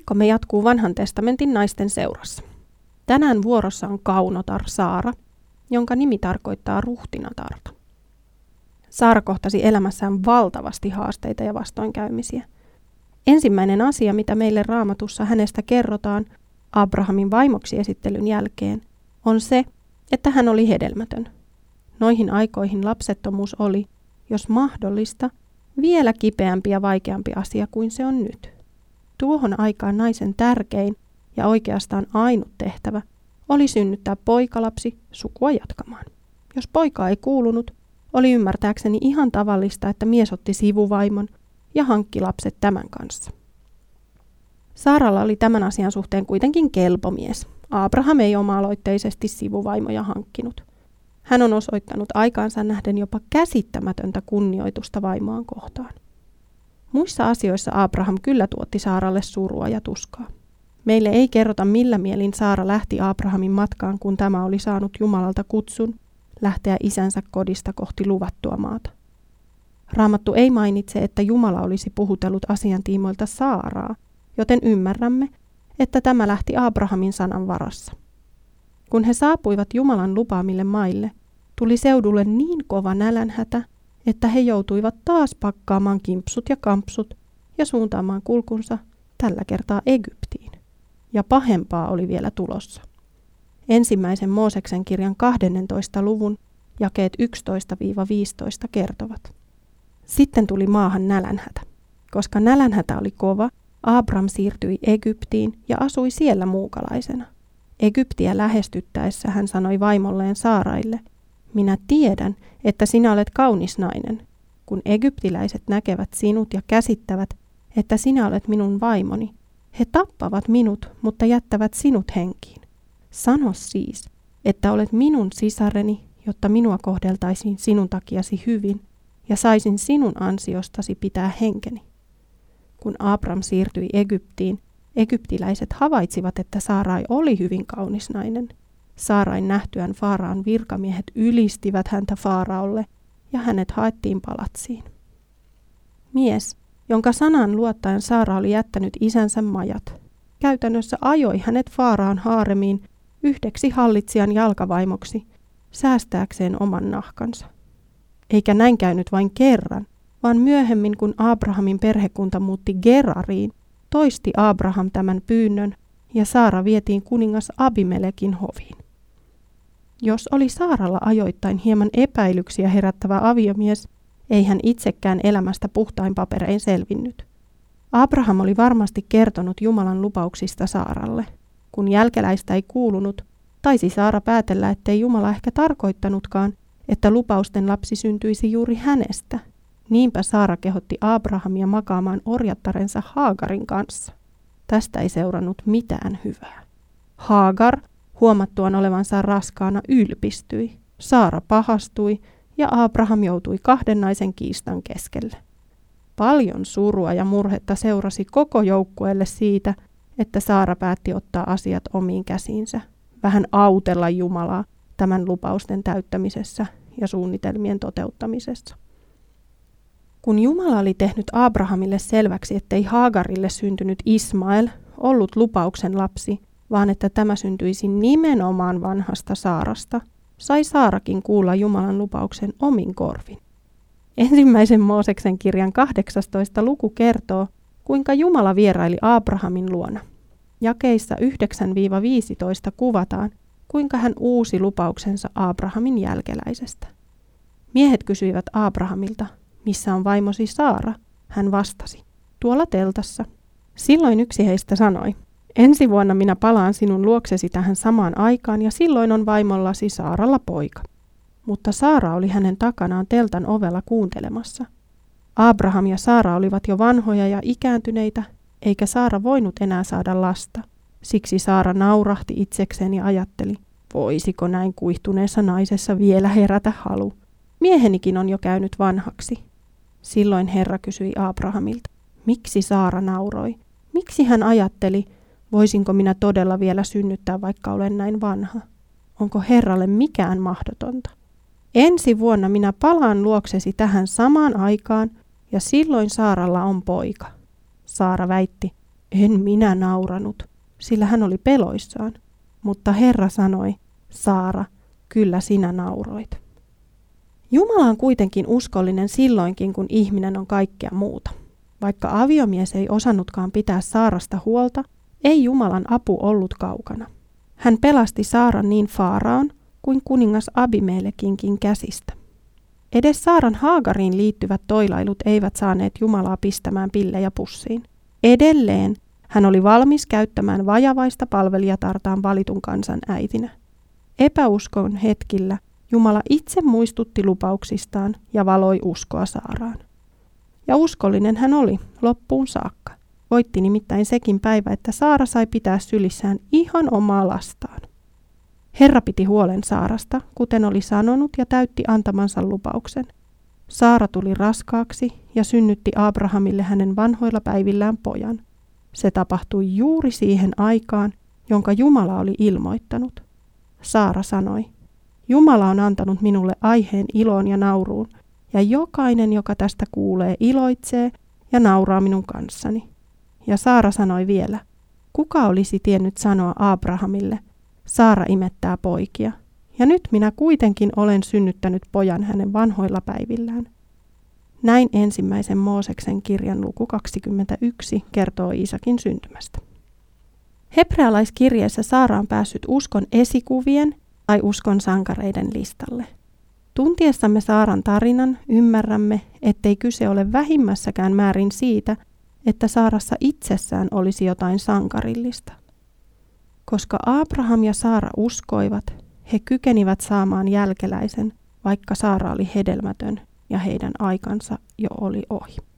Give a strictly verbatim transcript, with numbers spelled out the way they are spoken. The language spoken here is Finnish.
Viikkomme jatkuu Vanhan testamentin naisten seurassa. Tänään vuorossa on kaunotar Saara, jonka nimi tarkoittaa ruhtinatarta. Saara kohtasi elämässään valtavasti haasteita ja vastoinkäymisiä. Ensimmäinen asia, mitä meille Raamatussa hänestä kerrotaan Abrahamin vaimoksi esittelyn jälkeen, on se, että hän oli hedelmätön. Noihin aikoihin lapsettomuus oli, jos mahdollista, vielä kipeämpi ja vaikeampi asia kuin se on nyt. Tuohon aikaan naisen tärkein ja oikeastaan ainut tehtävä oli synnyttää poikalapsi sukua jatkamaan. Jos poika ei kuulunut, oli ymmärtääkseni ihan tavallista, että mies otti sivuvaimon ja hankki lapset tämän kanssa. Saaralla oli tämän asian suhteen kuitenkin kelpo mies. Abraham ei oma-aloitteisesti sivuvaimoja hankkinut. Hän on osoittanut aikaansa nähden jopa käsittämätöntä kunnioitusta vaimoaan kohtaan. Muissa asioissa Abraham kyllä tuotti Saaralle surua ja tuskaa. Meille ei kerrota, millä mielin Saara lähti Abrahamin matkaan, kun tämä oli saanut Jumalalta kutsun lähteä isänsä kodista kohti luvattua maata. Raamattu ei mainitse, että Jumala olisi puhutellut asian tiimoilta Saaraa, joten ymmärrämme, että tämä lähti Abrahamin sanan varassa. Kun he saapuivat Jumalan lupaamille maille, tuli seudulle niin kova nälänhätä, että he joutuivat taas pakkaamaan kimpsut ja kampsut ja suuntaamaan kulkunsa tällä kertaa Egyptiin. Ja pahempaa oli vielä tulossa. Ensimmäisen Mooseksen kirjan kahdennentoista luvun jakeet yksitoista viisitoista kertovat. Sitten tuli maahan nälänhätä. Koska nälänhätä oli kova, Abram siirtyi Egyptiin ja asui siellä muukalaisena. Egyptiä lähestyttäessä hän sanoi vaimolleen Saaraille, minä tiedän, että sinä olet kaunis nainen. Kun egyptiläiset näkevät sinut ja käsittävät, että sinä olet minun vaimoni, he tappavat minut, mutta jättävät sinut henkiin. Sano siis, että olet minun sisareni, jotta minua kohdeltaisiin sinun takiasi hyvin, ja saisin sinun ansiostasi pitää henkeni. Kun Abram siirtyi Egyptiin, egyptiläiset havaitsivat, että Saarai oli hyvin kaunis nainen. Saarain nähtyään Faaraon virkamiehet ylistivät häntä Faaraolle, ja hänet haettiin palatsiin. Mies, jonka sanan luottaen Saara oli jättänyt isänsä majat, käytännössä ajoi hänet Faaraon haaremiin yhdeksi hallitsijan jalkavaimoksi, säästääkseen oman nahkansa. Eikä näin käynyt vain kerran, vaan myöhemmin kun Abrahamin perhekunta muutti Gerariin, toisti Abraham tämän pyynnön ja Saara vietiin kuningas Abimelekin hoviin. Jos oli Saaralla ajoittain hieman epäilyksiä herättävä aviomies, ei hän itsekään elämästä puhtain paperein selvinnyt. Abraham oli varmasti kertonut Jumalan lupauksista Saaralle. Kun jälkeläistä ei kuulunut, taisi Saara päätellä, ettei Jumala ehkä tarkoittanutkaan, että lupausten lapsi syntyisi juuri hänestä. Niinpä Saara kehotti Abrahamia makaamaan orjattarensa Haagarin kanssa. Tästä ei seurannut mitään hyvää. Haagar, huomattuaan olevansa raskaana, ylpistyi. Saara pahastui ja Abraham joutui kahden naisen kiistan keskelle. Paljon surua ja murhetta seurasi koko joukkueelle siitä, että Saara päätti ottaa asiat omiin käsiinsä, vähän autella Jumalaa tämän lupausten täyttämisessä ja suunnitelmien toteuttamisessa. Kun Jumala oli tehnyt Abrahamille selväksi, ettei Haagarille syntynyt Ismael ollut lupauksen lapsi, vaan että tämä syntyisi nimenomaan vanhasta Saarasta, sai Saarakin kuulla Jumalan lupauksen omin korvin. Ensimmäisen Mooseksen kirjan kahdeksastoista luku kertoo, kuinka Jumala vieraili Abrahamin luona. Jakeissa yhdeksän viisitoista kuvataan, kuinka hän uusi lupauksensa Abrahamin jälkeläisestä. Miehet kysyivät Abrahamilta, missä on vaimosi Saara? Hän vastasi, tuolla teltassa. Silloin yksi heistä sanoi, ensi vuonna minä palaan sinun luoksesi tähän samaan aikaan ja silloin on vaimollasi Saaralla poika. Mutta Saara oli hänen takanaan teltan ovella kuuntelemassa. Abraham ja Saara olivat jo vanhoja ja ikääntyneitä, eikä Saara voinut enää saada lasta. Siksi Saara naurahti itsekseen ja ajatteli, voisiko näin kuihtuneessa naisessa vielä herätä halu. Miehenikin on jo käynyt vanhaksi. Silloin Herra kysyi Abrahamilta, miksi Saara nauroi? Miksi hän ajatteli, voisinko minä todella vielä synnyttää, vaikka olen näin vanha? Onko Herralle mikään mahdotonta? Ensi vuonna minä palaan luoksesi tähän samaan aikaan, ja silloin Saaralla on poika. Saara väitti, En minä nauranut, sillä hän oli peloissaan, mutta Herra sanoi, Saara, kyllä sinä nauroit. Jumala on kuitenkin uskollinen silloinkin, kun ihminen on kaikkea muuta. Vaikka aviomies ei osannutkaan pitää Saarasta huolta, ei Jumalan apu ollut kaukana. Hän pelasti Saaran niin Faaraon kuin kuningas Abimelekinkin käsistä. Edes Saaran Haagariin liittyvät toilailut eivät saaneet Jumalaa pistämään pillejä pussiin. Edelleen hän oli valmis käyttämään vajavaista palvelijatartaan valitun kansan äitinä. Epäuskon hetkillä Jumala itse muistutti lupauksistaan ja valoi uskoa Saaraan. Ja uskollinen hän oli loppuun saakka. Voitti nimittäin sekin päivä, että Saara sai pitää sylissään ihan omaa lastaan. Herra piti huolen Saarasta, kuten oli sanonut ja täytti antamansa lupauksen. Saara tuli raskaaksi ja synnytti Abrahamille hänen vanhoilla päivillään pojan. Se tapahtui juuri siihen aikaan, jonka Jumala oli ilmoittanut. Saara sanoi, Jumala on antanut minulle aiheen iloon ja nauruun, ja jokainen, joka tästä kuulee, iloitsee ja nauraa minun kanssani. Ja Saara sanoi vielä, kuka olisi tiennyt sanoa Abrahamille, Saara imettää poikia, ja nyt minä kuitenkin olen synnyttänyt pojan hänen vanhoilla päivillään. Näin ensimmäisen Mooseksen kirjan luku kaksikymmentäyksi kertoo Iisakin syntymästä. Hebrealaiskirjeessä Saara on päässyt uskon esikuvien tai uskon sankareiden listalle. Tuntiessamme Saaran tarinan ymmärrämme, ettei kyse ole vähimmässäkään määrin siitä, että Saarassa itsessään olisi jotain sankarillista. Koska Abraham ja Saara uskoivat, he kykenivät saamaan jälkeläisen, vaikka Saara oli hedelmätön ja heidän aikansa jo oli ohi.